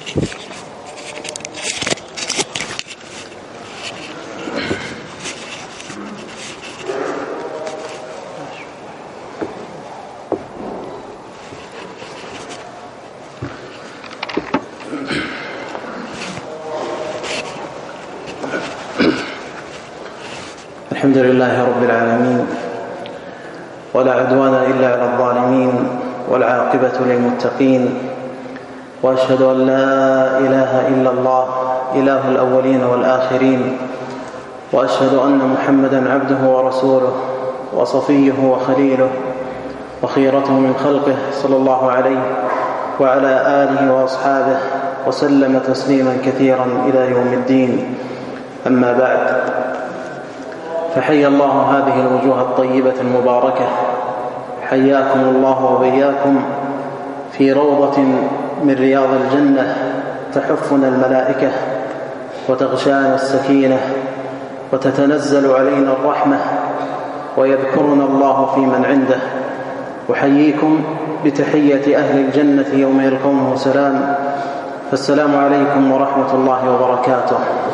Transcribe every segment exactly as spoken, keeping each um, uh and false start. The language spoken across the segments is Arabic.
الحمد لله رب العالمين، ولا عدوان إلا على الظالمين، والعاقبة للمتقين، وأشهد أن لا إله إلا الله إله الأولين والآخرين، وأشهد أن محمدًا عبده ورسوله وصفيه وخليله وخيرته من خلقه صلى الله عليه وعلى آله وأصحابه وسلم تسليمًا كثيرا إلى يوم الدين. أما بعد، فحيا الله هذه الوجوه الطيبة المباركة، حياكم الله وبياكم في روضة من رياض الجنة تحفنا الملائكة وتغشانا السكينة وتتنزل علينا الرحمة ويذكرنا الله في من عنده. أحييكم بتحية أهل الجنة يوم يلقونه سلام، فالسلام عليكم ورحمة الله وبركاته.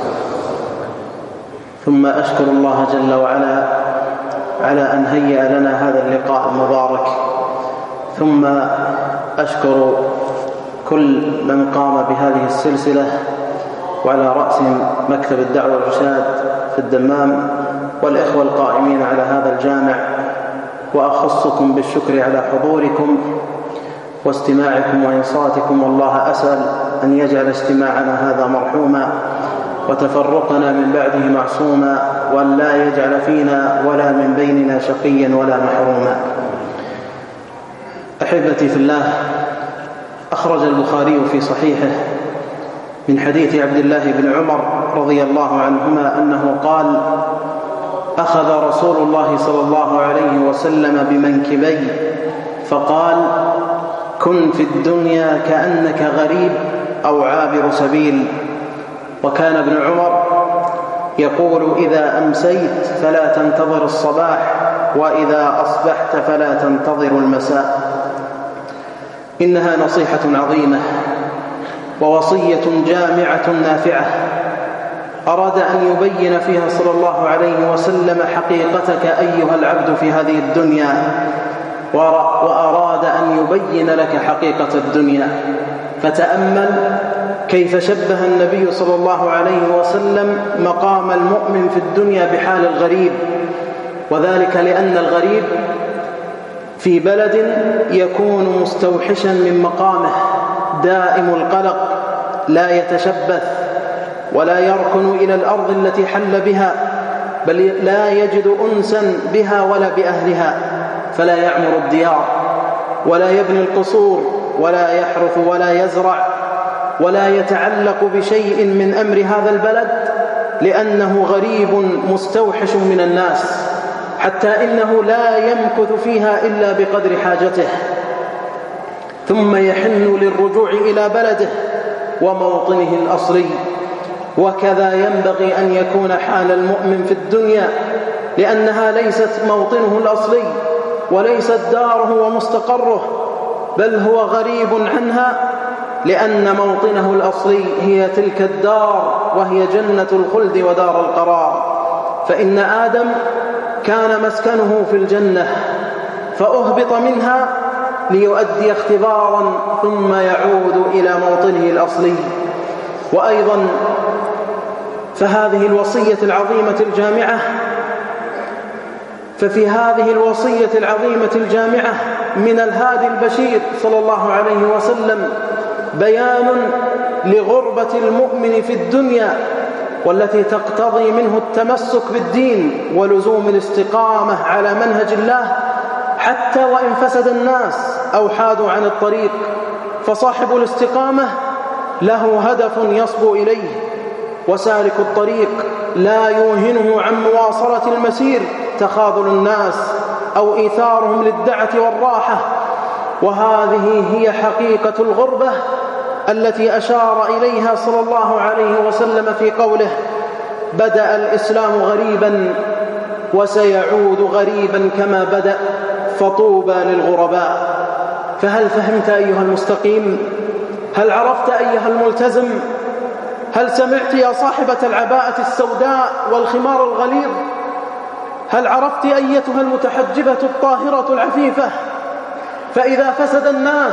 ثم أشكر الله جل وعلا على أن هيأ لنا هذا اللقاء المبارك، ثم أشكر كل من قام بهذه السلسلة، وعلى رأس مكتب الدعوة والإرشاد في الدمام والإخوة القائمين على هذا الجامع، وأخصكم بالشكر على حضوركم واستماعكم وإنصاتكم. والله أسأل أن يجعل اجتماعنا هذا مرحوما وتفرقنا من بعده معصوما، وأن لا يجعل فينا ولا من بيننا شقيا ولا محروما. أحبتي في الله، أخرج البخاري في صحيحه من حديث عبد الله بن عمر رضي الله عنهما أنه قال: أخذ رسول الله صلى الله عليه وسلم بمنكبي فقال: كن في الدنيا كأنك غريب أو عابر سبيل. وكان ابن عمر يقول: إذا أمسيت فلا تنتظر الصباح، وإذا أصبحت فلا تنتظر المساء. إنها نصيحة عظيمة ووصية جامعة نافعة، أراد أن يبين فيها صلى الله عليه وسلم حقيقتك أيها العبد في هذه الدنيا، وأراد أن يبين لك حقيقة الدنيا. فتأمل كيف شبه النبي صلى الله عليه وسلم مقام المؤمن في الدنيا بحال الغريب، وذلك لأن الغريب في بلد يكون مستوحشا من مقامه، دائم القلق، لا يتشبث ولا يركن إلى الأرض التي حل بها، بل لا يجد أنسا بها ولا بأهلها، فلا يعمر الديار ولا يبني القصور ولا يحرث ولا يزرع ولا يتعلق بشيء من أمر هذا البلد، لأنه غريب مستوحش من الناس، حتى إنه لا يمكث فيها إلا بقدر حاجته، ثم يحن للرجوع إلى بلده وموطنه الأصلي. وكذا ينبغي أن يكون حال المؤمن في الدنيا، لأنها ليست موطنه الأصلي وليست داره ومستقره، بل هو غريب عنها، لأن موطنه الأصلي هي تلك الدار، وهي جنة الخلد ودار القرار. فإن آدم كان مسكنه في الجنة، فأهبط منها ليؤدي اختبارا ثم يعود إلى موطنه الأصلي. وأيضا فهذه الوصية العظيمة الجامعة ففي هذه الوصية العظيمة الجامعة من الهادي البشير صلى الله عليه وسلم بيان لغربة المؤمن في الدنيا، والتي تقتضي منه التمسك بالدين ولزوم الاستقامة على منهج الله، حتى وإن فسد الناس أو حادوا عن الطريق، فصاحب الاستقامة له هدف يصبو إليه، وسالك الطريق لا يوهنه عن مواصلة المسير تخاذل الناس أو إيثارهم للدعة والراحة. وهذه هي حقيقة الغربة التي أشار إليها صلى الله عليه وسلم في قوله: بدأ الإسلام غريبا وسيعود غريبا كما بدأ، فطوبى للغرباء. فهل فهمت أيها المستقيم هل عرفت أيها الملتزم؟ هل سمعت يا صاحبة العباءة السوداء والخمار الغليظ؟ هل عرفت أيتها المتحجبة الطاهرة العفيفة؟ فإذا فسد الناس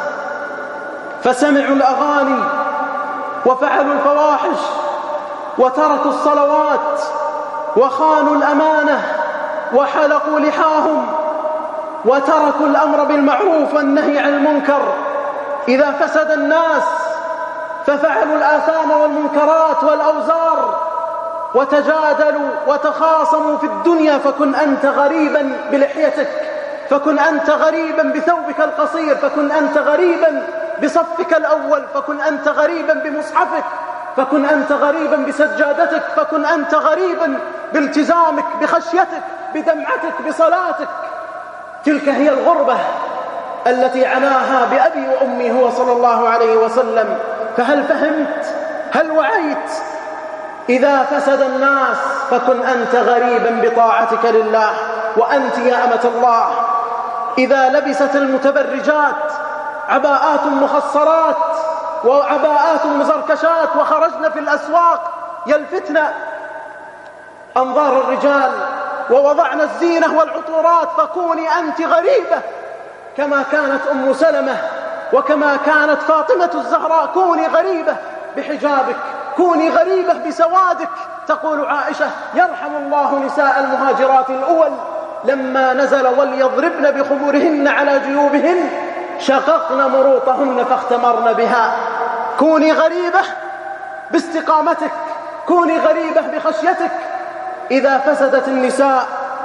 فسمعوا الأغاني وفعلوا الفواحش وتركوا الصلوات وخانوا الأمانة وحلقوا لحاهم وتركوا الأمر بالمعروف والنهي عن المنكر، إذا فسد الناس ففعلوا الآثام والمنكرات والأوزار وتجادلوا وتخاصموا في الدنيا، فكن أنت غريبا بلحيتك، فكن أنت غريبا بثوبك القصير، فكن أنت غريبا بصفك الأول، فكن أنت غريبا بمصحفك، فكن أنت غريبا بسجادتك، فكن أنت غريبا بالتزامك بخشيتك بدمعتك بصلاتك. تلك هي الغربة التي عناها بأبي وأمي هو صلى الله عليه وسلم. فهل فهمت؟ هل وعيت؟ إذا فسد الناس فكن أنت غريبا بطاعتك لله. وأنت يا أمة الله إذا لبست المتبرجات عباءات مخصرات وعباءات مزركشات وخرجن في الأسواق يلفتن أنظار الرجال ووضعن الزينة والعطورات، فكوني أنت غريبة كما كانت أم سلمة وكما كانت فاطمة الزهراء. كوني غريبة بحجابك، كوني غريبة بسوادك. تقول عائشة: يرحم الله نساء المهاجرات الأول لما نزل وليضربن بخمورهن على جيوبهن شققن مروطهن فاختمرن بها. كوني غريبة باستقامتك، كوني غريبة بخشيتك. إذا فسدت النساء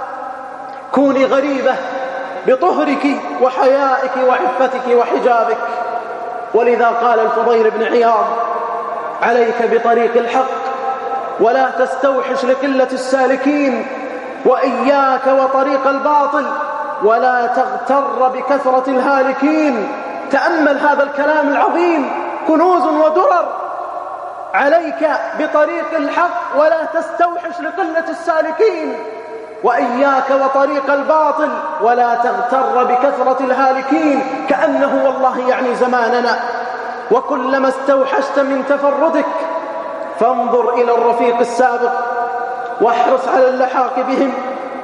كوني غريبة بطهرك وحيائك وعفتك وحجابك. ولذا قال الفضيل بن عياض: عليك بطريق الحق ولا تستوحش لقلة السالكين، وإياك وطريق الباطل ولا تغتر بكثرة الهالكين. تأمل هذا الكلام العظيم، كنوز ودرر. عليك بطريق الحق ولا تستوحش لقلة السالكين، وإياك وطريق الباطل ولا تغتر بكثرة الهالكين. كأنه والله يعني زماننا. وكلما استوحشت من تفردك فانظر إلى الرفيق السابق واحرص على اللحاق بهم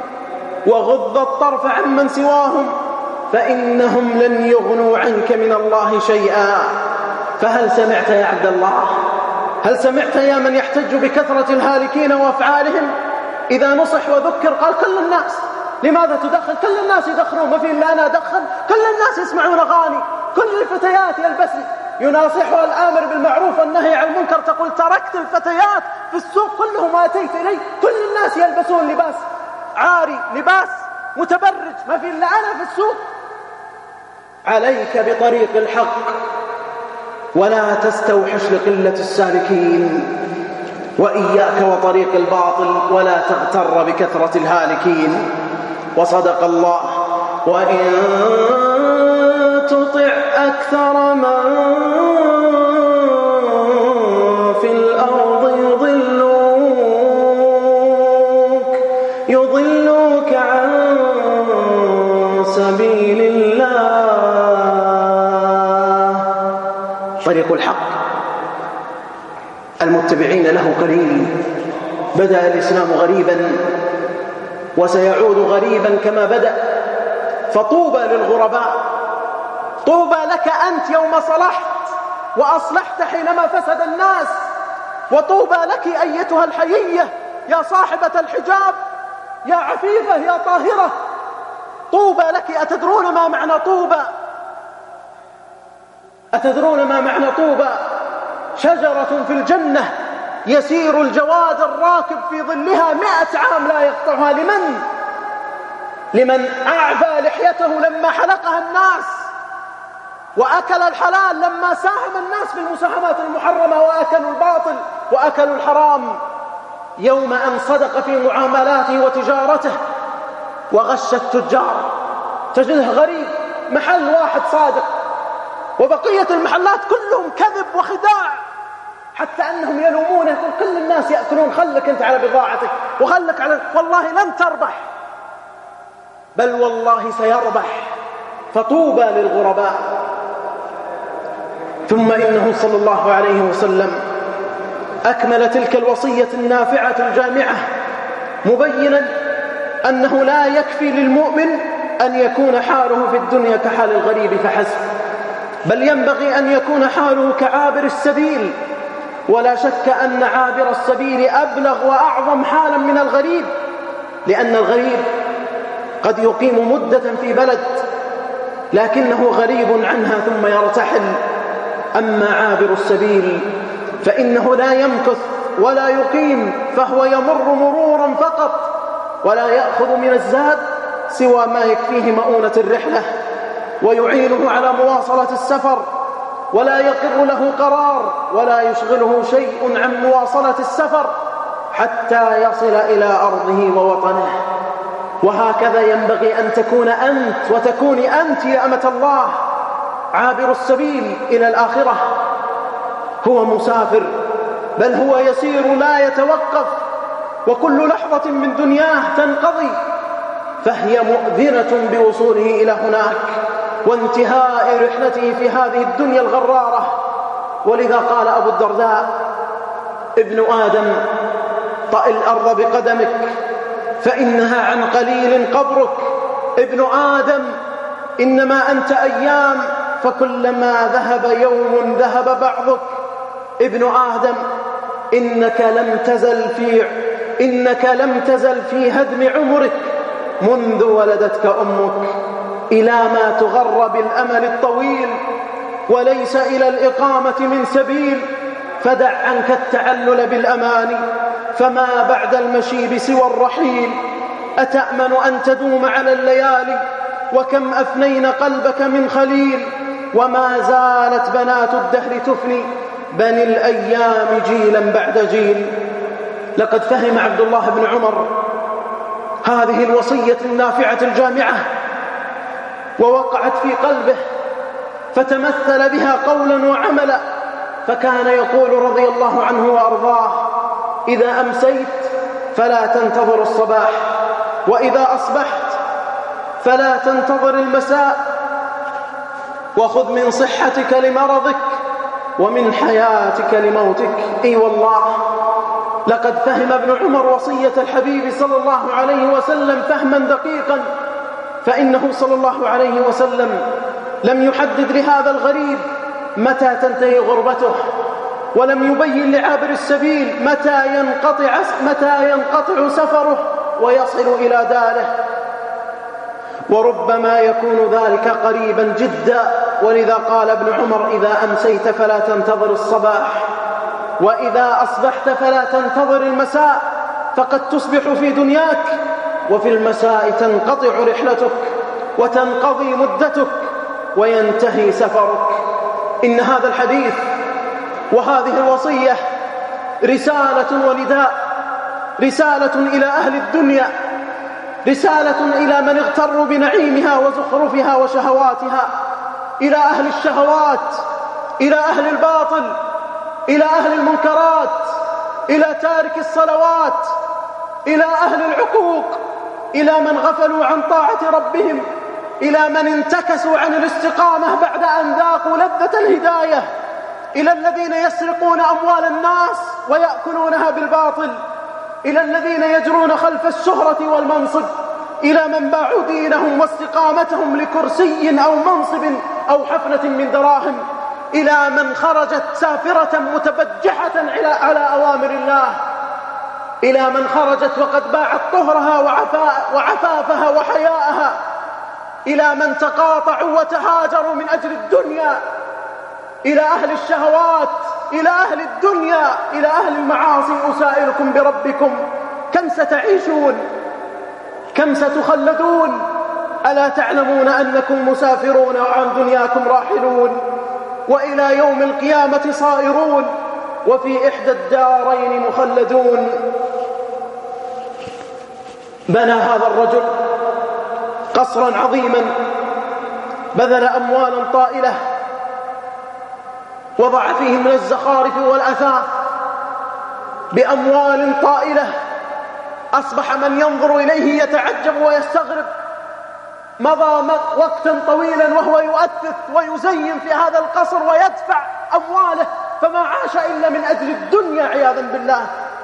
وغض الطرف عمن سواهم، فإنهم لن يغنوا عنك من الله شيئا. فهل سمعت يا عبد الله؟ هل سمعت يا من يحتج بكثرة الهالكين وأفعالهم؟ إذا نصح وذكر قال: كل الناس لماذا تدخن؟ كل الناس يدخنون، ما في إلا أنا أدخن. كل الناس يسمعون أغاني، كل الفتيات يلبسن. يناصحها الآمر بالمعروف والنهي عن المنكر تقول: تركت الفتيات في السوق كلهم وأتيت إلي. كل الناس يلبسون لباس عاري، لباس متبرج، ما في إلا أنا في السوق. عليك بطريق الحق ولا تستوحش لقلة السالكين، وإياك وطريق الباطل ولا تغتر بكثرة الهالكين. وصدق الله: وإن تطع أكثر من في الأرض يضلوك يضلوك عن سبيل الله. طريق الحق المتبعين له قليل. بدأ الإسلام غريبا وسيعود غريبا كما بدأ، فطوبى للغرباء. طوبى لك أنت يوم صلحت وأصلحت حينما فسد الناس، وطوبى لك أيتها الحيية يا صاحبة الحجاب، يا عفيفة، يا طاهرة. طوبى لك. أتدرون ما معنى طوبى؟ أتدرون ما معنى طوبى؟ شجرة في الجنة يسير الجواد الراكب في ظلها مئة عام لا يقطعها. لمن؟ لمن أعفى لحيته لما حلقها الناس، وأكل الحلال لما ساهم الناس في المساهمات المحرمة، وأكلوا الباطل وأكلوا الحرام. يوم أن صدق في معاملاته وتجارته وغش التجار. تجده غريب، محل واحد صادق وبقية المحلات كلهم كذب وخداع، حتى أنهم يلومونه. يقول: كل الناس يأكلون، خلك أنت على بضاعتك وخلك على. والله لن تربح، بل والله سيربح. فطوبى للغرباء. ثم إنه صلى الله عليه وسلم أكمل تلك الوصية النافعة الجامعة مبينا أنه لا يكفي للمؤمن أن يكون حاله في الدنيا كحال الغريب فحسب، بل ينبغي أن يكون حاله كعابر السبيل. ولا شك أن عابر السبيل أبلغ وأعظم حالا من الغريب، لأن الغريب قد يقيم مدة في بلد لكنه غريب عنها ثم يرتحل. أما عابر السبيل فإنه لا يمكث ولا يقيم، فهو يمر مرورا فقط، ولا يأخذ من الزاد سوى ما يكفيه مؤونة الرحلة ويعينه على مواصلة السفر، ولا يقر له قرار ولا يشغله شيء عن مواصلة السفر حتى يصل إلى أرضه ووطنه. وهكذا ينبغي أن تكون أنت وتكوني أنت يا أمة الله، عابر السبيل إلى الآخرة. هو مسافر، بل هو يسير لا يتوقف، وكل لحظة من دنياه تنقضي، فهي مؤذنة بوصوله إلى هناك وانتهاء رحلته في هذه الدنيا الغرارة. ولذا قال أبو الدرداء: ابن آدم طأ الأرض بقدمك فإنها عن قليل قبرك. ابن آدم إنما أنت أيام، فكلما ذهب يوم ذهب بعضك. ابن آدم إنك لم تزل في إنك لم تزل في هدم عمرك منذ ولدتك أمك، إلى ما تغر بالأمل الطويل، وليس إلى الإقامة من سبيل. فدع عنك التعلل بالأماني، فما بعد المشيب سوى الرحيل. أتأمن أن تدوم على الليالي، وكم أفنين قلبك من خليل. وما زالت بنات الدهر تفني بني الأيام جيلا بعد جيل. لقد فهم عبد الله بن عمر هذه الوصية النافعة الجامعة ووقعت في قلبه، فتمثل بها قولا وعملا، فكان يقول رضي الله عنه وأرضاه: إذا أمسيت فلا تنتظر الصباح، وإذا أصبحت فلا تنتظر المساء، وخذ من صحتك لمرضك ومن حياتك لموتك. إي والله لقد فهم ابن عمر وصية الحبيب صلى الله عليه وسلم فهما دقيقا، فإنه صلى الله عليه وسلم لم يحدد لهذا الغريب متى تنتهي غربته، ولم يبين لعابر السبيل متى ينقطع متى ينقطع سفره ويصل إلى داره، وربما يكون ذلك قريبا جدا. ولذا قال ابن عمر: إذا أمسيت فلا تنتظر الصباح، وإذا أصبحت فلا تنتظر المساء، فقد تصبح في دنياك وفي المساء تنقطع رحلتك وتنقضي مدتك وينتهي سفرك. إن هذا الحديث وهذه الوصية رسالة ونداء، رسالة إلى أهل الدنيا، رسالة إلى من اغتروا بنعيمها وزخرفها وشهواتها، إلى أهل الشهوات، إلى أهل الباطل، إلى أهل المنكرات، إلى تارك الصلوات، إلى أهل العقوق، إلى من غفلوا عن طاعة ربهم، إلى من انتكسوا عن الاستقامة بعد أن ذاقوا لذة الهداية، إلى الذين يسرقون أموال الناس ويأكلونها بالباطل، إلى الذين يجرون خلف الشهرة والمنصب، إلى من باعوا دينهم واستقامتهم لكرسي أو منصب أو حفلة من دراهم، إلى من خرجت سافرة متبجحة على أوامر الله، إلى من خرجت وقد باعت طهرها وعفافها وحياءها، إلى من تقاطعوا وتهاجروا من أجل الدنيا، إلى أهل الشهوات، إلى أهل الدنيا، إلى أهل المعاصي. أسائلكم بربكم: كم ستعيشون؟ كم ستخلدون؟ ألا تعلمون أنكم مسافرون وعن دنياكم راحلون، وإلى يوم القيامة صائرون، وفي إحدى الدارين مخلدون. بنى هذا الرجل قصرا عظيما، بذل أموالا طائلة، وضع فيه من الزخارف والأثاث بأموال طائلة، أصبح من ينظر إليه يتعجب ويستغرب. مضى وقتا طويلا وهو يؤثث ويزين في هذا القصر ويدفع أمواله، فما عاش إلا من أجل الدنيا عياذا بالله.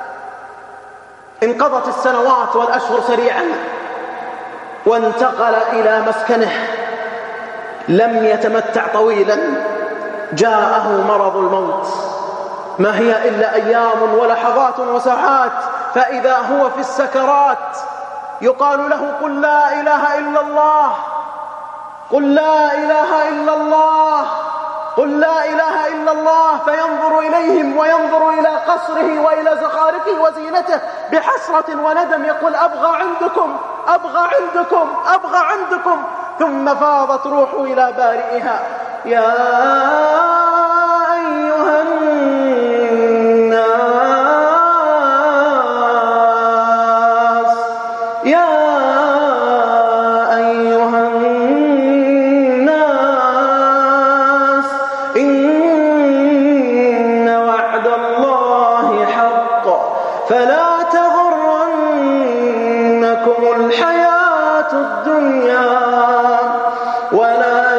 انقضت السنوات والأشهر سريعا، وانتقل إلى مسكنه. لم يتمتع طويلا، جاءه مرض الموت، ما هي إلا أيام ولحظات وساعات، فإذا هو في السكرات يقال له: قل لا إله إلا الله، قل لا إله إلا الله، قل لا إله إلا الله. فينظر إليهم وينظر إلى قصره وإلى زخارفه وزينته بحسرة وندم، يقول: أبغى عندكم، أبغى عندكم، أبغى عندكم. ثم فاضت روحه إلى بارئها. يا أيها الناس، يا أيها الناس، إن وعد الله حق، فلا تغرنكم الحياة الدنيا، ولا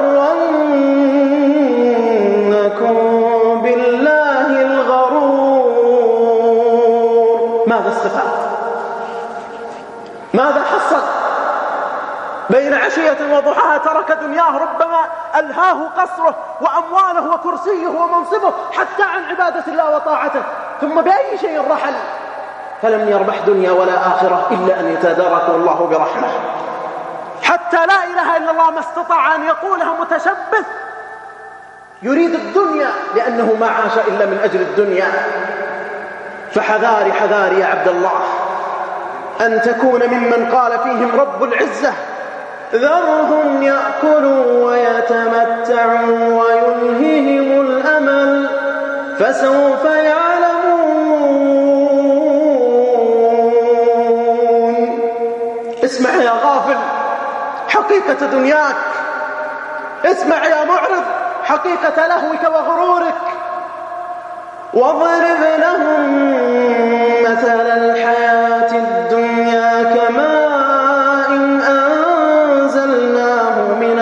يغرنكم بالله الغرور. ماذا استفاد؟ ماذا حصل؟ بين عشية وضحاها ترك دنياه، ربما ألهاه قصره وأمواله وكرسيه ومنصبه حتى عن عبادة الله وطاعته، ثم بأي شيء رحل؟ فلم يربح دنيا ولا آخرة إلا أن يتداركه الله برحمه. حتى لا إله إلا الله ما استطاع أن يقولها متشبث يريد الدنيا، لأنه ما عاش إلا من أجل الدنيا. فحذاري حذاري يا عبد الله أن تكون ممن قال فيهم رب العزة: ذرهم يأكلوا ويتمتعوا ويلههم الأمل فسوف يعلمون. اسمع يا غافل حقيقة دنياك، اسمع يا معرض حقيقة لهوك وغرورك. واضرب لهم مثل الحياة الدنيا كماء أنزلناه من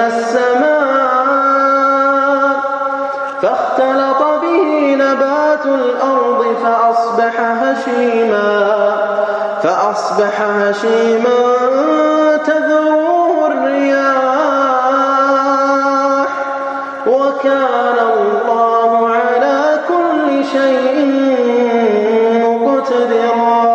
السماء فاختلط به نبات الأرض فأصبح هشيما فأصبح هشيما تذروه الرياح وكان الله على كل شيء مقتدرا.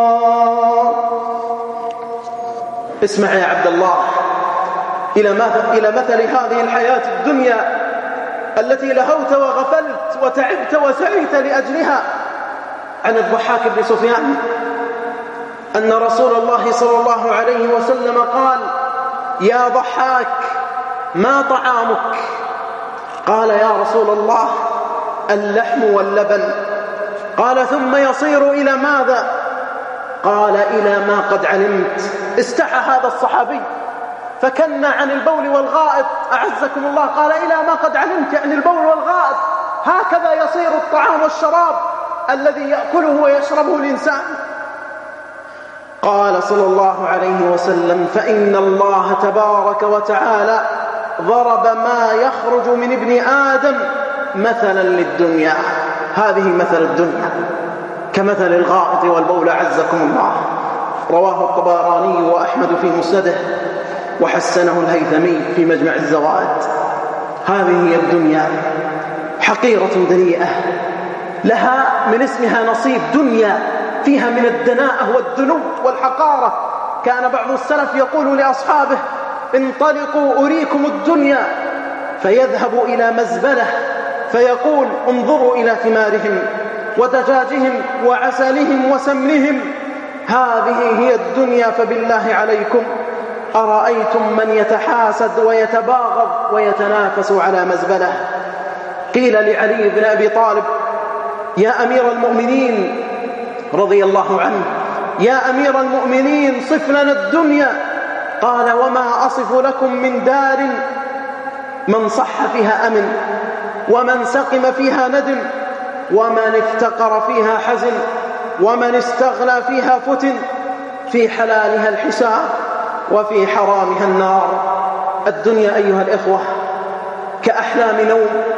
اسمع يا عبد الله إلى إلى مثل هذه الحياة الدنيا التي لهوت وغفلت وتعبت وسعيت لأجلها. عن الضحاك بن سفيان أن رسول الله صلى الله عليه وسلم قال: يا ضحاك ما طعامك؟ قال: يا رسول الله اللحم واللبن. قال: ثم يصير إلى ماذا؟ قال: إلى ما قد علمت. استحى هذا الصحابي فكنا عن البول والغائط، أعزكم الله، قال: إلى ما قد علمت، يعني البول والغائط. هكذا يصير الطعام والشراب الذي يأكله ويشربه الإنسان. قال صلى الله عليه وسلم: فإن الله تبارك وتعالى ضرب ما يخرج من ابن آدم مثلا للدنيا. هذه مثل الدنيا كمثل الغائط والبول، عزكم الله. رواه الطبراني وأحمد في مسنده وحسنه الهيثمي في مجمع الزوائد. هذه هي الدنيا، حقيرة دنيئة، لها من اسمها نصيب. دنيا فيها من الدناءة والدنو والحقارة. كان بعض السلف يقول لأصحابه: انطلقوا أريكم الدنيا، فيذهب إلى مزبلة فيقول: انظروا إلى ثمارهم ودجاجهم وعسلهم وسمنهم، هذه هي الدنيا، فبالله عليكم أرأيتم من يتحاسد ويتباغض ويتنافس على مزبلة. قيل لعلي بن أبي طالب: يا أمير المؤمنين رضي الله عنه، يا أمير المؤمنين صف لنا الدنيا. قال: وما أصف لكم من دار من صح فيها أمن، ومن سقم فيها ندم، ومن افتقر فيها حزن، ومن استغنى فيها فتن، في حلالها الحساب وفي حرامها النار. الدنيا أيها الإخوة كأحلام نوم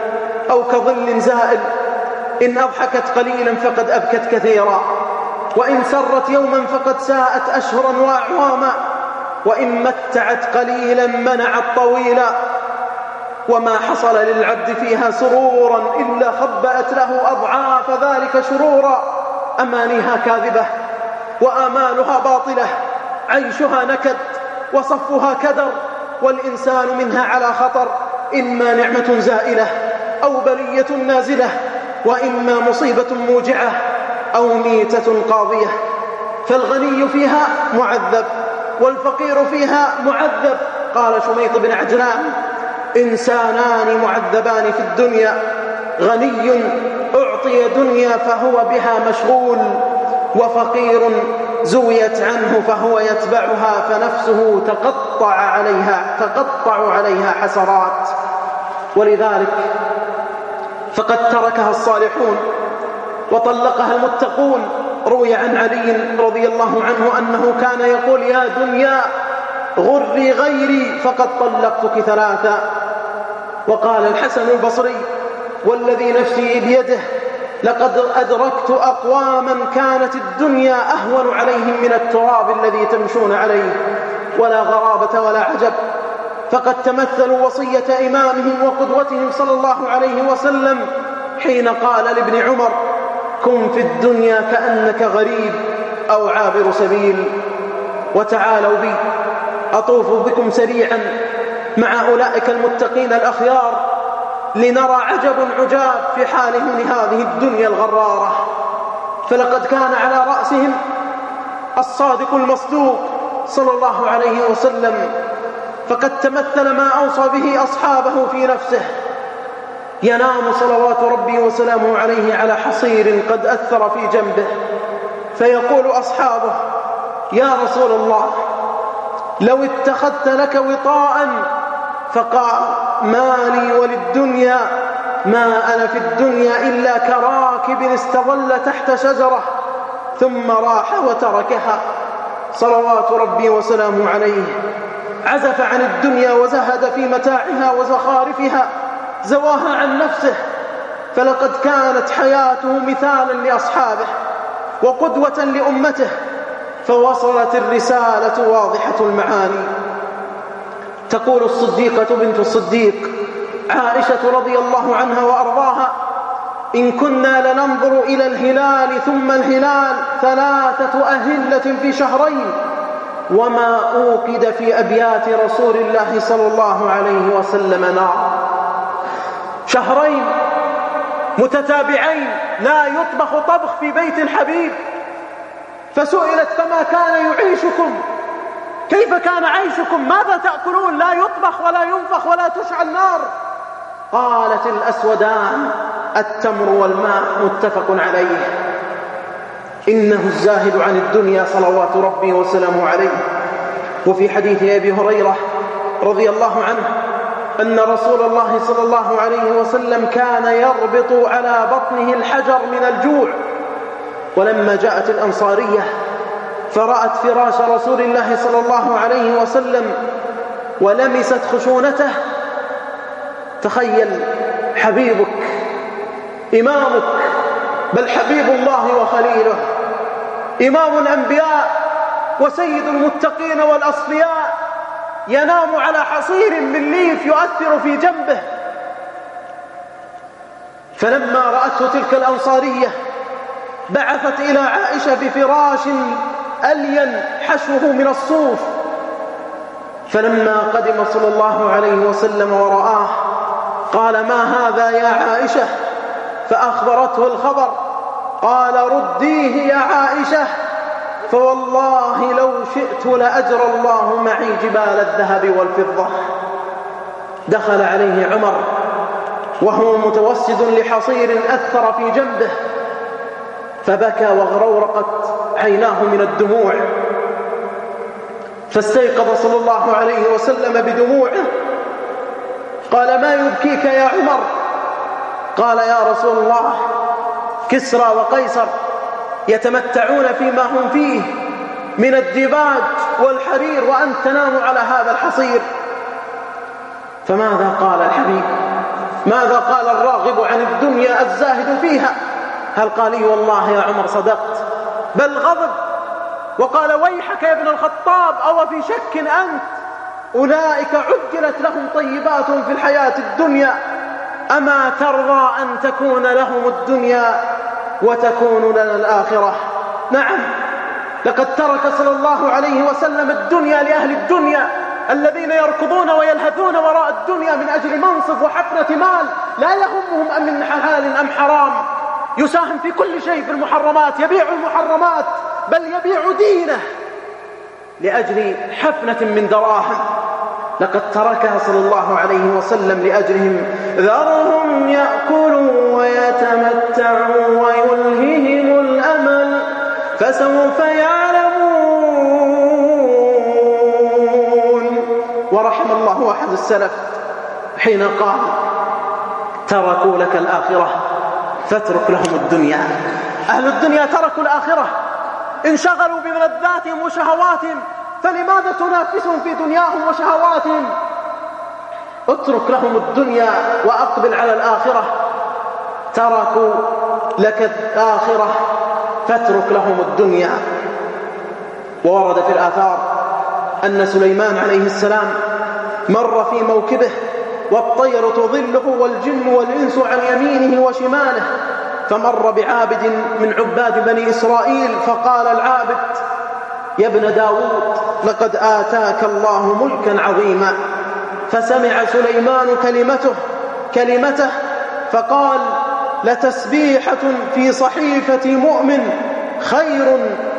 أو كظل زائل، إن أضحكت قليلا فقد أبكت كثيرا، وإن سرت يوما فقد ساءت أشهرا وأعواما، وإن متعت قليلا منعت طويلا، وما حصل للعبد فيها سرورا إلا خبأت له أضعاف ذلك شرورا. أمانيها كاذبة وآمالها باطلة، عيشها نكد وصفها كدر، والإنسان منها على خطر، إما نعمة زائلة أو بلية نازلة، وإما مصيبة موجعة أو ميتة قاضية. فالغني فيها معذب والفقير فيها معذب. قال شميط بن عجلان: إنسانان معذبان في الدنيا، غني أعطي دنيا فهو بها مشغول، وفقير زويت عنه فهو يتبعها فنفسه تقطع عليها تقطع عليها حسرات. ولذلك فقد تركها الصالحون وطلقها المتقون. روي عن علي رضي الله عنه أنه كان يقول: يا دنيا غري غيري فقد طلقتك ثلاثا. وقال الحسن البصري: والذي نفسي بيده لقد أدركت أقواما كانت الدنيا أهون عليهم من التراب الذي تمشون عليه، ولا غرابة ولا عجب، فقد تمثلوا وصية إمامهم وقدوتهم صلى الله عليه وسلم حين قال لابن عمر: كن في الدنيا كأنك غريب أو عابر سبيل. وتعالوا بي أطوف بكم سريعا مع أولئك المتقين الأخيار لنرى عجب عجاب في حالهم لهذه الدنيا الغرارة. فلقد كان على رأسهم الصادق المصدوق صلى الله عليه وسلم، فقد تمثل ما أوصى به أصحابه في نفسه: ينام صلوات ربي وسلامه عليه على حصير قد أثر في جنبه، فيقول أصحابه: يا رسول الله لو اتخذت لك وطاء، فقال: ما لي وللدنيا، ما أنا في الدنيا إلا كراكب استظل تحت شجرة ثم راح وتركها صلوات ربي وسلامه عليه. عزف عن الدنيا وزهد في متاعها وزخارفها، زواها عن نفسه، فلقد كانت حياته مثالا لأصحابه وقدوة لأمته، فوصلت الرسالة واضحة المعاني. تقول الصديقة بنت الصديق عائشة رضي الله عنها وأرضاها: إن كنا لننظر إلى الهلال ثم الهلال ثلاثة أهلة في شهرين، وما أوقد في أبيات رسول الله صلى الله عليه وسلم نار. شهرين متتابعين لا يطبخ طبخ في بيت الحبيب. فسئلت: فما كان يعيشكم؟ كيف كان عيشكم؟ ماذا تأكلون؟ لا يطبخ ولا ينفخ ولا تشعل نار. قالت: الأسودان التمر والماء، متفق عليه. إنه الزاهد عن الدنيا صلوات ربي وسلامه عليه. وفي حديث أبي هريرة رضي الله عنه أن رسول الله صلى الله عليه وسلم كان يربط على بطنه الحجر من الجوع. ولما جاءت الأنصارية فرأت فراش رسول الله صلى الله عليه وسلم ولمست خشونته: تخيل حبيبك إمامك، بل حبيب الله وخليله، إمام الأنبياء وسيد المتقين والأصفياء، ينام على حصير من ليف يؤثر في جنبه. فلما رأته تلك الأنصارية بعثت إلى عائشة بفراش ألين حشوه من الصوف. فلما قدم صلى الله عليه وسلم ورآه قال: ما هذا يا عائشة؟ فأخبرته الخبر. قال: رديه يا عائشة، فوالله لو شئت لأجرى الله معي جبال الذهب والفضة. دخل عليه عمر وهو متوسد لحصير أثر في جنبه، فبكى وغرورقت عيناه من الدموع، فاستيقظ صلى الله عليه وسلم بدموعه. قال: ما يبكيك يا عمر؟ قال: يا رسول الله، كسرى وقيصر يتمتعون فيما هم فيه من الديباج والحرير، وأنت تنام على هذا الحصير. فماذا قال الحبيب؟ ماذا قال الراغب عن الدنيا الزاهد فيها؟ هل قال لي والله يا عمر صدقت؟ بل غضب وقال ويحك يا ابن الخطاب أو في شك أنت؟ أولئك عجلت لهم طيباتهم في الحياة الدنيا، أما ترضى أن تكون لهم الدنيا وتكون لنا الآخرة؟ نعم، لقد ترك صلى الله عليه وسلم الدنيا لأهل الدنيا الذين يركضون ويلهثون وراء الدنيا من أجل منصب وحفنة مال، لا يهمهم أم من حلال أم حرام، يساهم في كل شيء في المحرمات، يبيع المحرمات، بل يبيع دينه لأجل حفنة من دراهم. لقد تركها صلى الله عليه وسلم لأجلهم. ذرهم يأكلوا ويتمتعوا ويلههم الأمل فسوف يعلمون. ورحم الله أحد السلف حين قال تركوا لك الآخرة فاترك لهم الدنيا. أهل الدنيا تركوا الآخرة، انشغلوا بملذاتهم وشهواتهم، فلماذا تنافسهم في دنياهم وشهواتهم؟ اترك لهم الدنيا وأقبل على الآخرة. تركوا لك الآخرة فاترك لهم الدنيا. وورد في الآثار أن سليمان عليه السلام مر في موكبه والطير تظله والجن والإنس عن يمينه وشماله، فمر بعابد من عباد بني إسرائيل فقال العابد يا ابن داود لقد آتاك الله ملكا عظيما، فسمع سليمان كلمته كلمته فقال لتسبيحة في صحيفة مؤمن خير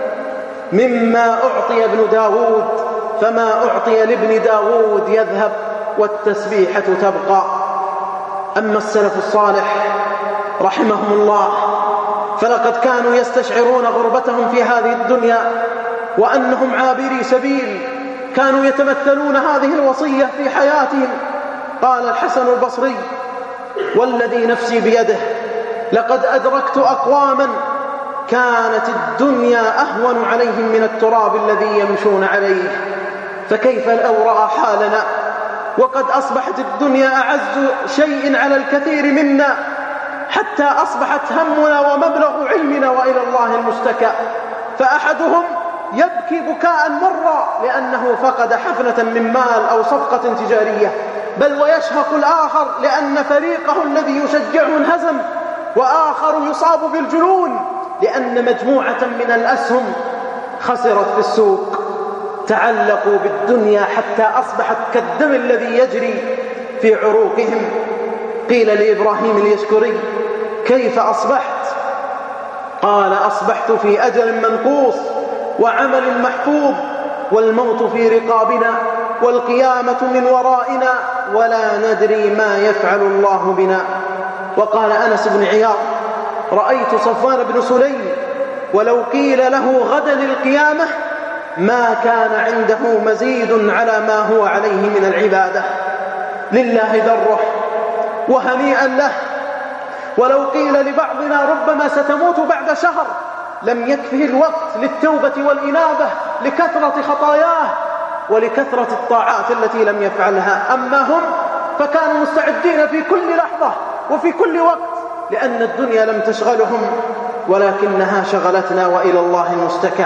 مما أعطي ابن داود، فما أعطي لابن داود يذهب والتسبيحة تبقى. أما السلف الصالح رحمهم الله فلقد كانوا يستشعرون غربتهم في هذه الدنيا وأنهم عابري سبيل، كانوا يتمثلون هذه الوصية في حياتهم. قال الحسن البصري والذي نفسي بيده لقد أدركت أقواما كانت الدنيا أهون عليهم من التراب الذي يمشون عليه، فكيف لو رأى حالنا وقد أصبحت الدنيا أعز شيء على الكثير منا، حتى أصبحت همنا ومبلغ علمنا وإلى الله المشتكى. فأحدهم يبكي بكاء مرا لأنه فقد حفنة من مال أو صفقة تجارية، بل ويشهق الآخر لأن فريقه الذي يشجعه انهزم، وآخر يصاب بالجنون لأن مجموعة من الأسهم خسرت في السوق. تعلقوا بالدنيا حتى أصبحت كالدم الذي يجري في عروقهم. قيل لإبراهيم اليشكري كيف أصبحت؟ قال أصبحت في أجل منقوص وعمل محفوظ، والموت في رقابنا والقيامة من ورائنا ولا ندري ما يفعل الله بنا. وقال أنس بن عياض رأيت صفوان بن سليم ولو قيل له غدا القيامة ما كان عنده مزيد على ما هو عليه من العبادة، لله ذره وهنيئا له. ولو قيل لبعضنا ربما ستموت بعد شهر لم يكفه الوقت للتوبة والإنابة لكثرة خطاياه ولكثرة الطاعات التي لم يفعلها. أما هم فكانوا مستعدين في كل لحظة وفي كل وقت، لأن الدنيا لم تشغلهم ولكنها شغلتنا وإلى الله المشتكى.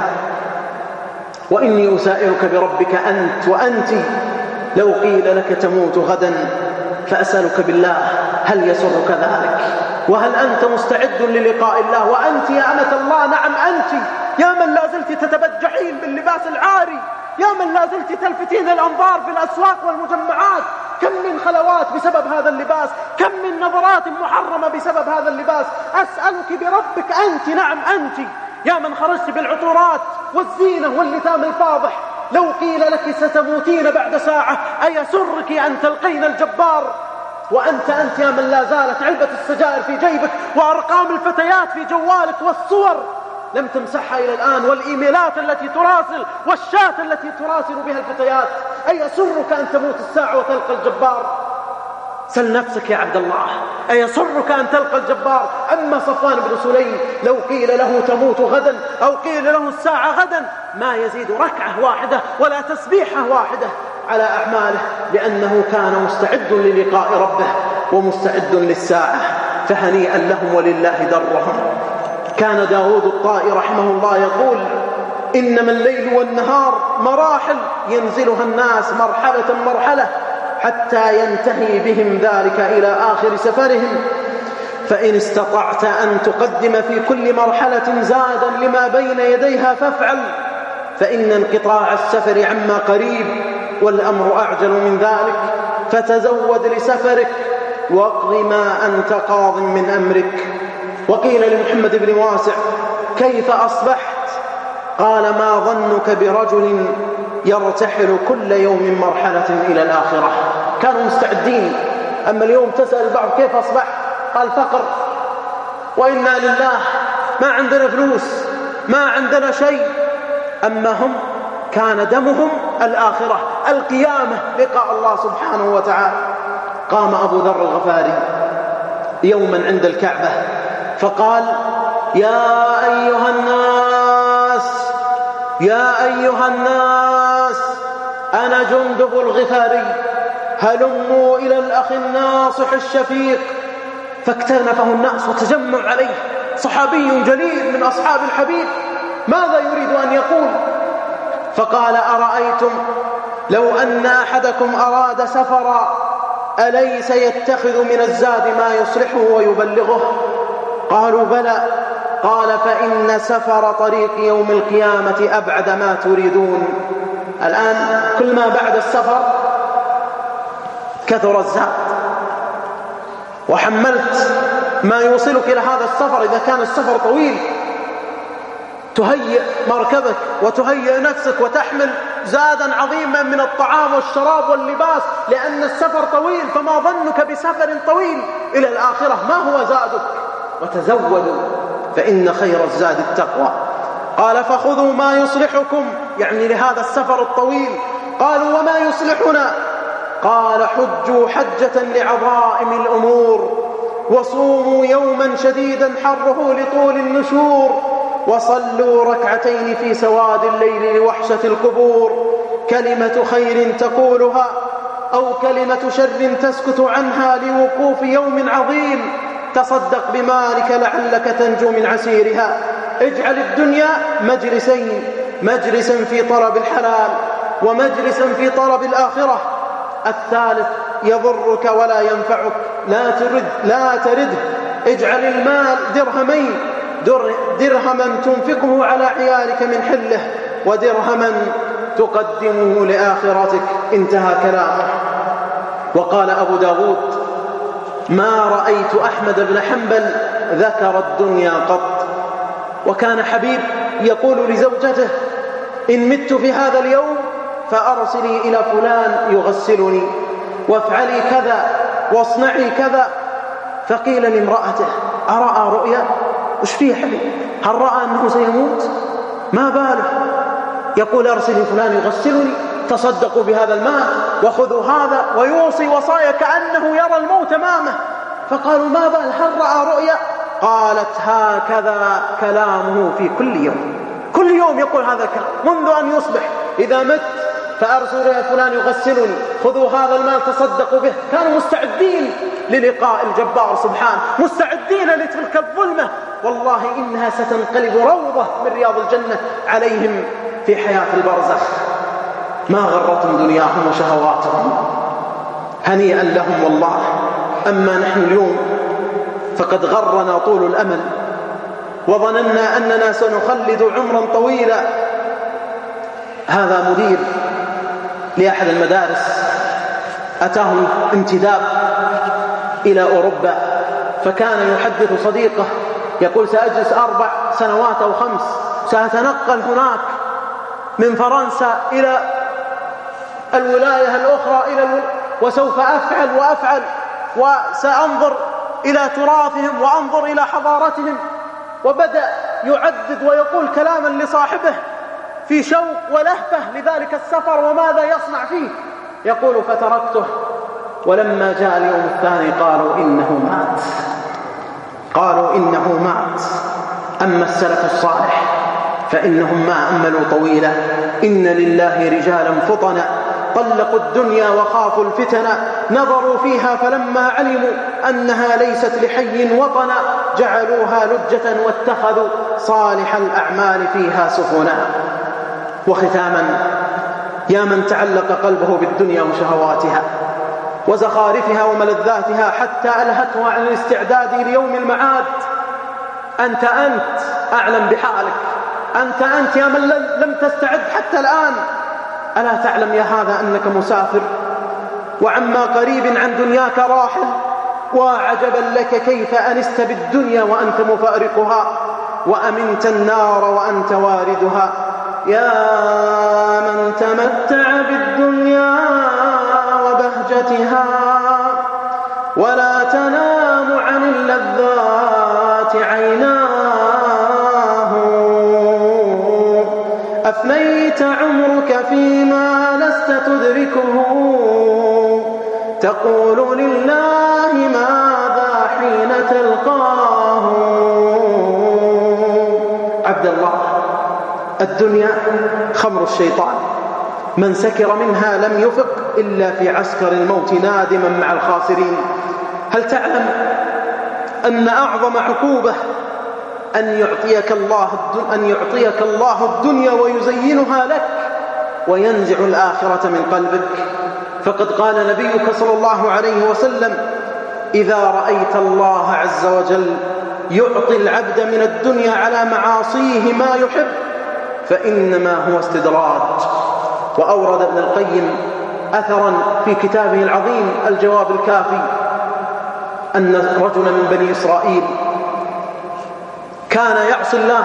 وإني أسائلك بربك أنت وأنت لو قيل لك تموت غدا فأسألك بالله هل يسرك ذلك؟ وهل أنت مستعد للقاء الله وأنت يا أمة الله؟ نعم أنت يا من لا زلت تتبجحين باللباس العاري، يا من لا زلت تلفتين الأنظار في الأسواق والمجمعات. كم من خلوات بسبب هذا اللباس، كم من نظرات محرمة بسبب هذا اللباس. أسألك بربك أنت، نعم أنت يا من خرجت بالعطورات والزينة واللثام الفاضح، لو قيل لك ستموتين بعد ساعة أيسرك أن تلقين الجبار؟ وأنت أنت يا من لا زالت علبة السجائر في جيبك وأرقام الفتيات في جوالك والصور لم تمسحها إلى الآن، والإيميلات التي تراسل والشات التي تراسل بها الفتيات. أيسرك أن تموت الساعة وتلقى الجبار؟ سل نفسك يا عبد الله، أيسرك أن تلقى الجبار؟ أما صفوان بن سليم لو قيل له تموت غدا أو قيل له الساعة غدا ما يزيد ركعة واحدة ولا تسبيحة واحدة على أعماله، لأنه كان مستعد للقاء ربه. ومستعد للساعة، فهنيئا لهم ولله درهم. كان داود الطائي رحمه الله يقول: إنما الليل والنهار مراحل ينزلها الناس مرحلة مرحلة حتى ينتهي بهم ذلك إلى آخر سفرهم، فإن استطعت أن تقدم في كل مرحلة زادا لما بين يديها فافعل، فإن انقطاع السفر عما قريب والأمر أعجل من ذلك، فتزود لسفرك واقض ما أنت قاض من أمرك. وقيل لمحمد بن واسع: كيف أصبحت؟ قال: ما ظنك برجل يرتحل كل يوم مرحلة إلى الآخرة. كانوا مستعدين. أما اليوم تسأل البعض: كيف أصبحت؟ قال: فقر، وإنا لله، ما عندنا فلوس، ما عندنا شيء. أما هم كان دمهم الآخرة، القيامة، لقاء الله سبحانه وتعالى. قام أبو ذر الغفاري يوما عند الكعبة فقال: يا أيها الناس يا أيها الناس أنا جندب الغفاري، هلموا إلى الأخ الناصح الشفيق. فاكتنفه الناس وتجمع عليه، صحابي جليل من أصحاب الحبيب، ماذا يريد أن يقول؟ فقال: أرأيتم لو أن أحدكم أراد سفرا أليس يتخذ من الزاد ما يصلحه ويبلغه؟ قالوا: بلى. قال: فإن سفر طريق يوم القيامة أبعد ما تريدون. الآن كل ما بعد السفر كثر الزاد، وحملت ما يوصلك إلى هذا السفر. إذا كان السفر طويل تهيئ مركبك وتهيئ نفسك وتحمل زادا عظيما من الطعام والشراب واللباس، لأن السفر طويل. فما ظنك بسفر طويل إلى الآخرة؟ ما هو زادك؟ وتزودوا فإن خير الزاد التقوى. قال: فخذوا ما يصلحكم، يعني لهذا السفر الطويل. قالوا: وما يصلحنا؟ قال: حجوا حجة لعظائم الأمور، وصوموا يوما شديدا حره لطول النشور، وصلوا ركعتين في سواد الليل لوحشة القبور. كلمة خير تقولها أو كلمة شر تسكت عنها لوقوف يوم عظيم. تصدق بمالك لعلك تنجو من عسيرها. اجعل الدنيا مجلسين، مجلسا في طلب الحلال ومجلسا في طلب الآخرة. الثالث يضرك ولا ينفعك، لا ترد لا ترده. اجعل المال درهمين، درهما تنفقه على عيالك من حله، ودرهما تقدمه لآخرتك. انتهى كلامه. وقال أبو داود: ما رأيت أحمد بن حنبل ذكر الدنيا قط. وكان حبيب يقول لزوجته: إن مت في هذا اليوم فأرسلي إلى فلان يغسلني، وافعلي كذا واصنعي كذا. فقيل لامرأته: أرأى رؤيا؟ وش فيه حبيب؟ هل رأى أنه سيموت؟ ما باله؟ يقول: أرسلي فلان يغسلني، تصدقوا بهذا المال وخذوا هذا، ويوصي وصايا كأنه يرى الموت أمامه. فقالوا: ما بال؟ هل رأى رؤيا؟ قالت: هكذا كلامه في كل يوم، كل يوم يقول هذا الكلام منذ أن يصبح: إذا مت فأرسلوا إلى فلان يغسلني، خذوا هذا المال تصدقوا به. كانوا مستعدين للقاء الجبار سبحانه، مستعدين لتلك الظلمة. والله إنها ستنقلب روضة من رياض الجنة عليهم في حياة البرزخ. ما غرتهم دنياهم وشهواتهم، هنيئا لهم والله. أما نحن اليوم فقد غرنا طول الأمل، وظننا أننا سنخلد عمرا طويلا. هذا مدير لأحد المدارس أتاه انتداب إلى أوروبا، فكان يحدث صديقه يقول: سأجلس أربع سنوات أو خمس، سأتنقل هناك من فرنسا إلى الولاية الأخرى إلى الولاية، وسوف أفعل وأفعل، وسأنظر إلى تراثهم وأنظر إلى حضارتهم. وبدأ يعدد ويقول كلاما لصاحبه في شوق ولهفة لذلك السفر وماذا يصنع فيه. يقول: فتركته، ولما جاء اليوم الثاني قالوا إنه مات، قالوا إنه مات. أما السلف الصالح فإنهم ما أملوا طويلا. إن لله رجالا فطنا طلقوا الدنيا وخافوا الفتن، نظروا فيها فلما علموا أنها ليست لحي وطنا جعلوها لجة واتخذوا صالح الأعمال فيها سفنا. وختاما، يا من تعلق قلبه بالدنيا وشهواتها وزخارفها وملذاتها حتى ألهته عن الاستعداد ليوم المعاد، أنت أنت أعلم بحالك، أنت أنت يا من لم تستعد حتى الآن. ألا تعلم يا هذا أنك مسافر وعما قريب عن دنياك راحل؟ وعجبا لك كيف أنست بالدنيا وأنت مفارقها، وأمنت النار وأنت واردها. يا من تمتع بالدنيا وبهجتها ولا تنام عن اللذات عيناه، أفنيت عمرك فيما لست تدركه، تقول لله ماذا حين تلقاه. عبد الله، الدنيا خمر الشيطان، من سكر منها لم يفق إلا في عسكر الموت نادما مع الخاسرين. هل تعلم أن أعظم عقوبة أن يعطيك الله أن يعطيك الله الدنيا ويزينها لك وينزع الآخرة من قلبك؟ فقد قال نبيك صلى الله عليه وسلم: إذا رأيت الله عز وجل يعطي العبد من الدنيا على معاصيه ما يحب فإنما هو استدراج. وأورد ابن القيم أثرا في كتابه العظيم الجواب الكافي أن رجلا من بني إسرائيل كان يعصي الله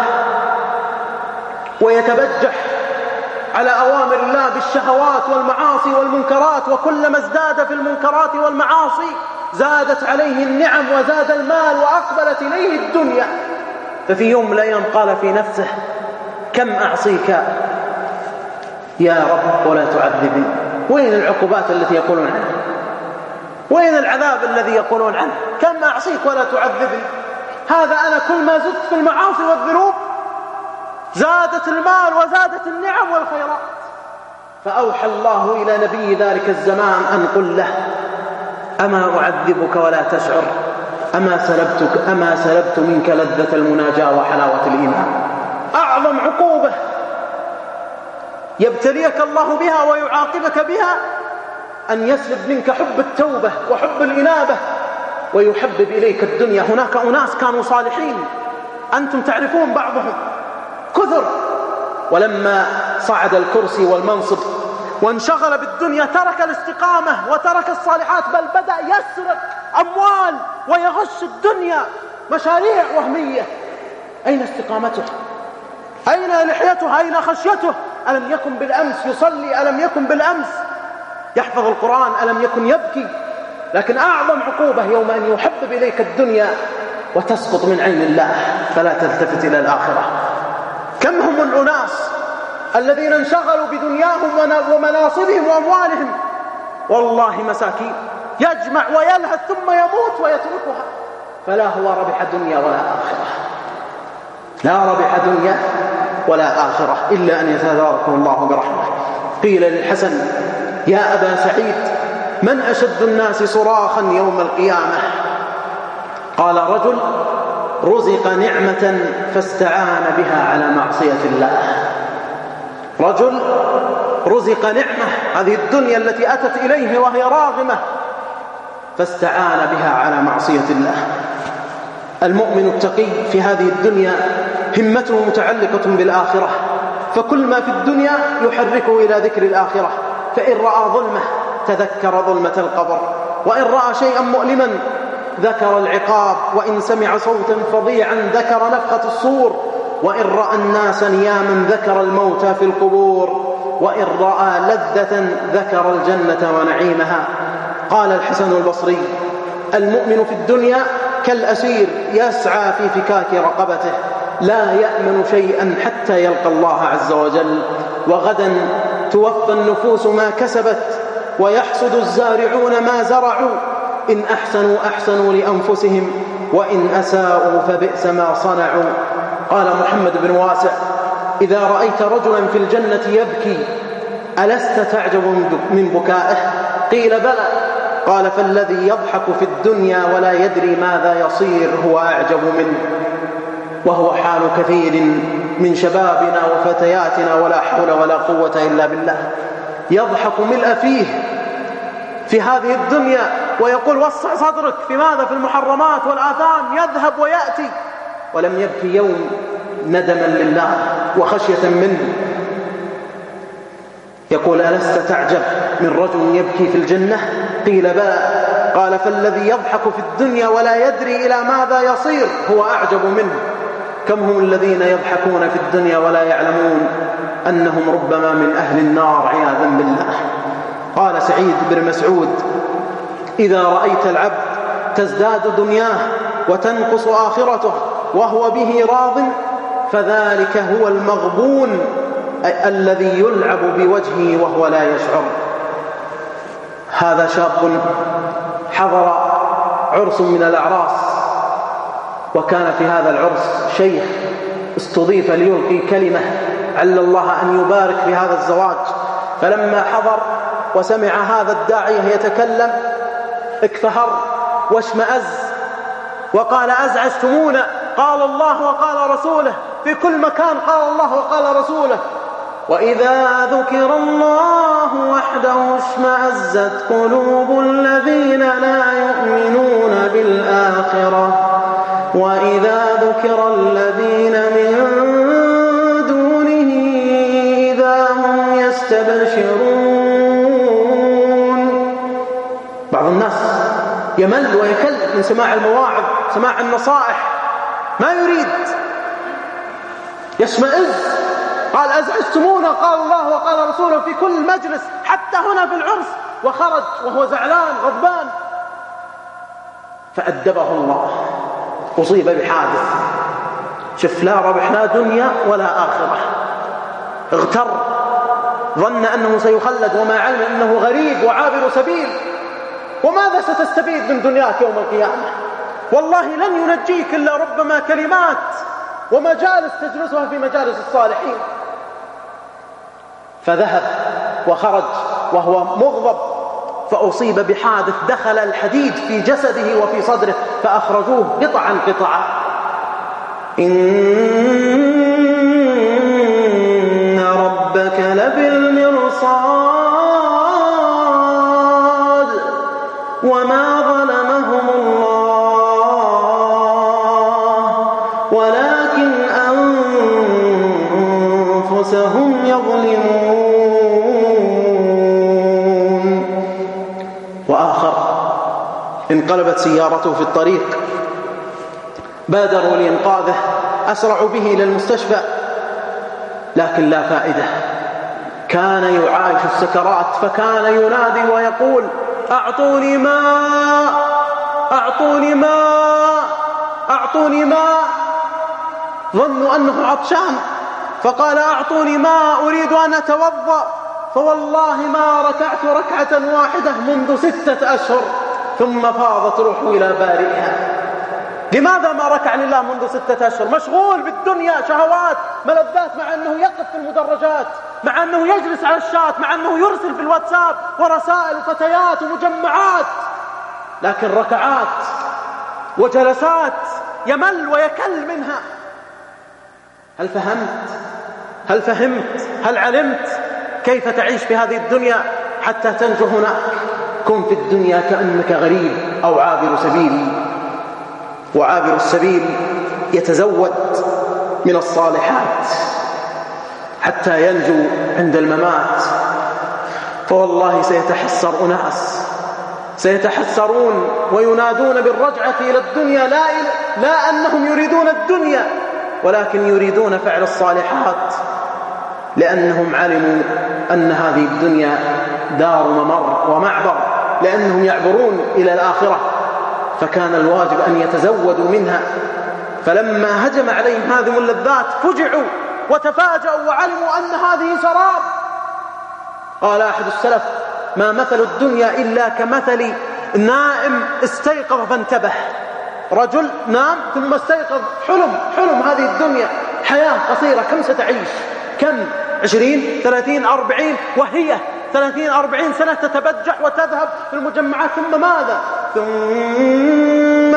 ويتبجح على أوامر الله بالشهوات والمعاصي والمنكرات، وكلما ازداد في المنكرات والمعاصي زادت عليه النعم وزاد المال وأقبلت إليه الدنيا. ففي يوم من الأيام قال في نفسه: كم أعصيك يا رب ولا تعذبني؟ وين العقوبات التي يقولون عنها؟ وين العذاب الذي يقولون عنه؟ كم أعصيك ولا تعذبني؟ هذا أنا كل ما زدت في المعاصي والذنوب زادت المال وزادت النعم والخيرات. فأوحى الله إلى نبي ذلك الزمان أن قل له: أما أعذبك ولا تشعر؟ أما سلبتك أما سلبت منك لذة المناجاة وحلاوة الإيمان؟ أعظم عقوبة يبتليك الله بها ويعاقبك بها أن يسلب منك حب التوبة وحب الإنابة ويحبب إليك الدنيا. هناك أناس كانوا صالحين أنتم تعرفون بعضهم كثر، ولما صعد الكرسي والمنصب وانشغل بالدنيا ترك الاستقامة وترك الصالحات، بل بدأ يسرق أموال ويغش الدنيا، مشاريع وهمية. أين استقامته؟ أين لحيته؟ أين خشيته؟ ألم يكن بالأمس يصلي؟ ألم يكن بالأمس يحفظ القرآن؟ ألم يكن يبكي؟ لكن أعظم عقوبة يوم أن يحبب إليك الدنيا وتسقط من عين الله فلا تلتفت إلى الآخرة. كم هم الأناس الذين انشغلوا بدنياهم ومناصبهم وأموالهم، والله مساكين، يجمع ويلهث ثم يموت ويتركها، فلا هو ربح دنيا ولا آخرة، لا ربح دنيا ولا آخرة إلا أن يتداركه الله برحمته. قيل للحسن: يا أبا سعيد، من أشد الناس صراخا يوم القيامة؟ قال: رجل رزق نعمة فاستعان بها على معصية الله. رجل رزق نعمة، هذه الدنيا التي أتت إليه وهي راغمة، فاستعان بها على معصية الله. المؤمن التقي في هذه الدنيا همته متعلقة بالآخرة، فكل ما في الدنيا يحركه إلى ذكر الآخرة، فإن رأى ظلمة تذكر ظلمة القبر، وإن رأى شيئا مؤلما ذكر العقاب، وإن سمع صوتا فظيعا ذكر نفخة الصور، وإن رأى الناس نياما ذكر الموتى في القبور، وإن رأى لذة ذكر الجنة ونعيمها. قال الحسن البصري: المؤمن في الدنيا كالأسير يسعى في فكاك رقبته، لا يأمن شيئا حتى يلقى الله عز وجل، وغدا توفى النفوس ما كسبت ويحصد الزارعون ما زرعوا، إن أحسنوا أحسنوا لأنفسهم وإن أساءوا فبئس ما صنعوا. قال محمد بن واسع: إذا رأيت رجلا في الجنة يبكي ألست تعجب من بكائه؟ قيل بلى. قال فالذي يضحك في الدنيا ولا يدري ماذا يصير هو أعجب منه، وهو حال كثير من شبابنا وفتياتنا، ولا حول ولا قوة إلا بالله. يضحك ملء فيه في هذه الدنيا ويقول وسع صدرك في ماذا؟ في المحرمات والآثام، يذهب ويأتي، ولم يبكي يوم ندما لله وخشية منه. يقول ألست تعجب من رجل يبكي في الجنة؟ قيل بلى. قال فالذي يضحك في الدنيا ولا يدري إلى ماذا يصير هو أعجب منه. كم هم الذين يضحكون في الدنيا ولا يعلمون أنهم ربما من أهل النار عياذا بالله. قال سعيد بن مسعود إذا رأيت العبد تزداد دنياه وتنقص آخرته وهو به راض فذلك هو المغبون الذي يلعب بوجهه وهو لا يشعر. هذا شاب حضر عرس من الأعراس، وكان في هذا العرس شيخ استضيف ليلقي كلمة عل الله أن يبارك في هذا الزواج. فلما حضر وسمع هذا الداعية يتكلم اكفهر واشمأز وقال أزعجتمونا، قال الله وقال رسوله، في كل مكان قال الله وقال رسوله. وإذا ذكر الله وحده اشمأزت قلوب الذين لا يؤمنون بالآخرة وإذا ذكر الذين من دونه إذا هم يستبشرون. بعض الناس يمل ويكل من سماع المواعظ، سماع النصائح، ما يريد، يشمئز. قال أزعجتمونا، قال الله وقال رسوله في كل مجلس حتى هنا في العرس، وخرج وهو زعلان غضبان. فأدبه الله، أصيب بحادث، شف لا ربح لا دنيا ولا آخرة، اغتر، ظن أنه سيخلد وما علم أنه غريب وعابر سبيل. وماذا ستستفيد من دنياك يوم القيامة؟ والله لن ينجيك إلا ربما كلمات ومجالس تجلسها في مجالس الصالحين. فذهب وخرج وهو مغضب، فأصيب بحادث، دخل الحديد في جسده وفي صدره فأخرجوه قطعا قطعا. إن ربك لبالمرصاد وما ظلمهم الله ولكن أنفسهم يظلمون. وآخر انقلبت سيارته في الطريق، بادروا لإنقاذه، أسرعوا به إلى المستشفى، لكن لا فائدة. كان يعايش السكرات، فكان ينادي ويقول أعطوني ماء، أعطوني ماء، أعطوني ماء. ظنوا أنه عطشان، فقال أعطوني ماء أريد أن أتوضأ. فوالله ما ركعت ركعة واحدة منذ ستة أشهر، ثم فاضت روحه إلى بارئها. لماذا ما ركع لله منذ ستة أشهر؟ مشغول بالدنيا، شهوات، ملذات، مع أنه يقف في المدرجات، مع أنه يجلس على الشات، مع أنه يرسل في الواتساب ورسائل وفتيات ومجمعات، لكن ركعات وجلسات يمل ويكل منها. هل فهمت؟ هل فهمت؟ هل علمت كيف تعيش في هذه الدنيا حتى تنجو هناك؟ كن في الدنيا كأنك غريب أو عابر سبيل. وعابر السبيل يتزود من الصالحات حتى ينجو عند الممات. فوالله سيتحسر أناس، سيتحسرون وينادون بالرجعة إلى الدنيا، لا, لا أنهم يريدون الدنيا، ولكن يريدون فعل الصالحات، لأنهم علموا أن هذه الدنيا دار ممر ومعبر، لأنهم يعبرون إلى الآخرة، فكان الواجب أن يتزودوا منها. فلما هجم عليهم هذه اللذات فجعوا وتفاجأوا وعلموا أن هذه سراب. قال أحد السلف ما مثل الدنيا إلا كمثل نائم استيقظ فانتبه. رجل نام ثم استيقظ، حلم حلم هذه الدنيا، حياة قصيرة، كم ستعيش؟ كم عشرين ثلاثين أربعين، وهي ثلاثين أربعين سنة تتبجح وتذهب في المجمعات، ثم ماذا؟ ثم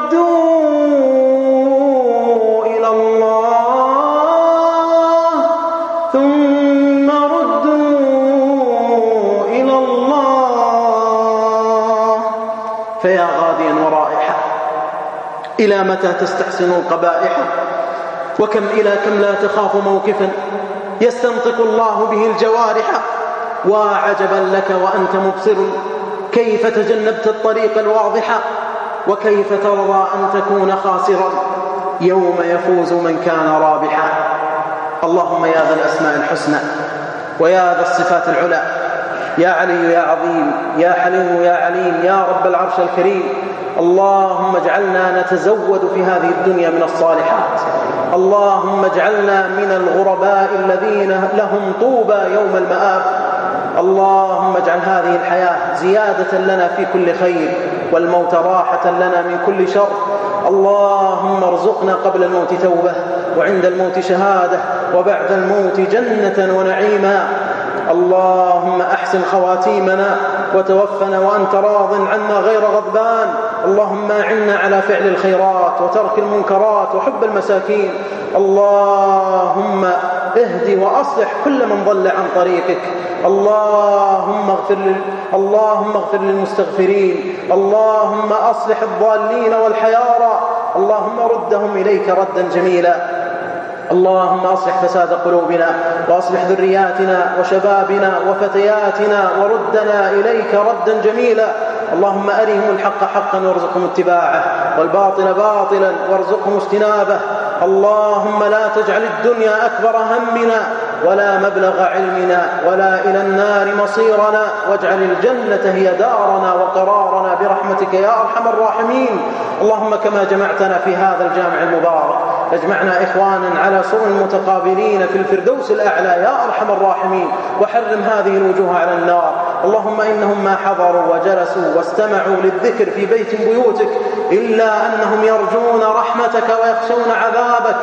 ردوا إلى الله ثم ردوا إلى الله. فيا غاديا ورائحا، إلى متى تستحسن القبائح؟ وكم إلى كم لا تخاف موقفا يستنطق الله به الجوارح. وعجبا لك وأنت مبصر كيف تجنبت الطريق الواضح، وكيف ترضى أن تكون خاسرا يوم يفوز من كان رابحا. اللهم يا ذا الأسماء الحسنى ويا ذا الصفات العلى، يا علي يا عظيم يا حليم يا عليم يا رب العرش الكريم، اللهم اجعلنا نتزود في هذه الدنيا من الصالحات، اللهم اجعلنا من الغرباء الذين لهم طوبى يوم المآب. اللهم اجعل هذه الحياة زيادة لنا في كل خير، والموت راحة لنا من كل شر. اللهم ارزقنا قبل الموت توبة، وعند الموت شهادة، وبعد الموت جنة ونعيما. اللهم أحسن خواتيمنا وتوفنا وأنت راض عنا غير غضبان. اللهم أعنا على فعل الخيرات وترك المنكرات وحب المساكين. اللهم اهدي وأصلح كل من ضل عن طريقك. اللهم اغفر لل... اللهم اغفر للمستغفرين. اللهم أصلح الضالين والحيارى. اللهم ردهم إليك ردا جميلا. اللهم أصلح فساد قلوبنا وأصلح ذرياتنا وشبابنا وفتياتنا وردنا إليك ردا جميلا. اللهم أرهم الحق حقا وارزقهم اتباعه، والباطل باطلا وارزقهم اجتنابه. اللهم لا تجعل الدنيا أكبر همنا ولا مبلغ علمنا ولا إلى النار مصيرنا، واجعل الجنة هي دارنا وقرارنا برحمتك يا أرحم الراحمين. اللهم كما جمعتنا في هذا الجامع المبارك اجمعنا إخوانا على سرر متقابلين في الفردوس الأعلى يا أرحم الراحمين، وحرم هذه الوجوه على النار. اللهم إنهم ما حضروا وجلسوا واستمعوا للذكر في بيت بيوتك إلا أنهم يرجون رحمتك ويخشون عذابك.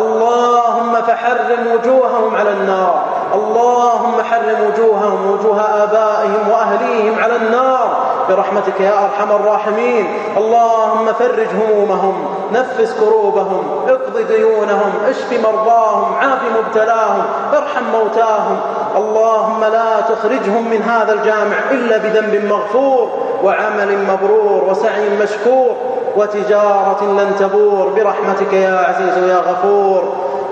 اللهم فحرم وجوههم على النار. اللهم حرم وجوههم وجوه آبائهم وأهليهم على النار برحمتك يا أرحم الراحمين. اللهم فرج همومهم، نفس كروبهم، اقض ديونهم، اشف مرضاهم، عاف مبتلاهم، ارحم موتاهم. اللهم لا تخرجهم من هذا الجامع إلا بذنب مغفور وعمل مبرور وسعي مشكور وتجارة لن تبور برحمتك يا عزيز يا غفور.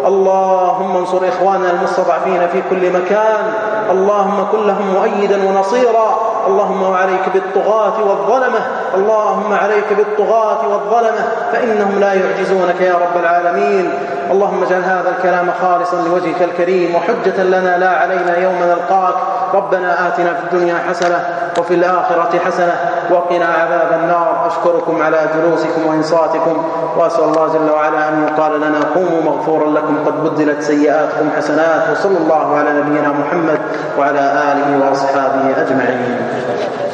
اللهم انصر إخواننا المستضعفين في كل مكان. اللهم كن لهم مؤيدا ونصيرا. اللهم وعليك بالطغاة والظلمة. اللهم عليك بالطغاة والظلمة فإنهم لا يعجزونك يا رب العالمين. اللهم اجعل هذا الكلام خالصا لوجهك الكريم وحجة لنا لا علينا يوم نلقاك. ربنا آتنا في الدنيا حسنة وفي الآخرة حسنة وقنا عذاب النار. أشكركم على جلوسكم وإنصاتكم، وأسأل الله جل وعلا أن يقال لنا قوموا مغفورا لكم قد بدلت سيئاتكم حسنات. وصلى الله على نبينا محمد وعلى آله وأصحابه أجمعين.